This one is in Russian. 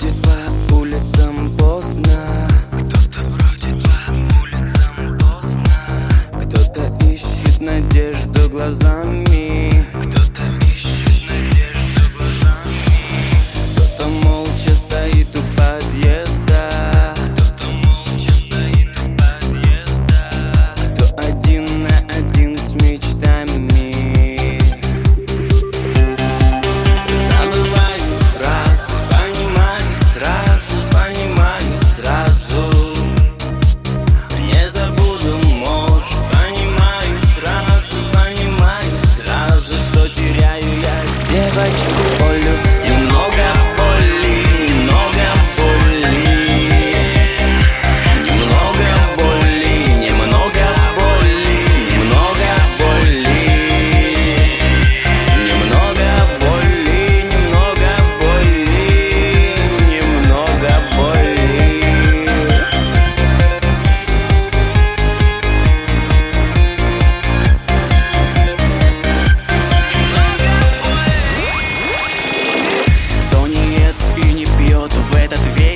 бродит по улицам поздно, кто-то бродит по улицам поздно, кто-то ищет надежду глазами, кто-то ищет надежду глазами, кто-то молча стоит у подъезда, кто-то молча стоит у подъезда, кто один на один с мечтами. Девочку Олю, немного боли, немного боли, немного боли, немного боли, немного боли, немного боли, немного боли, немного боли. В этот вечер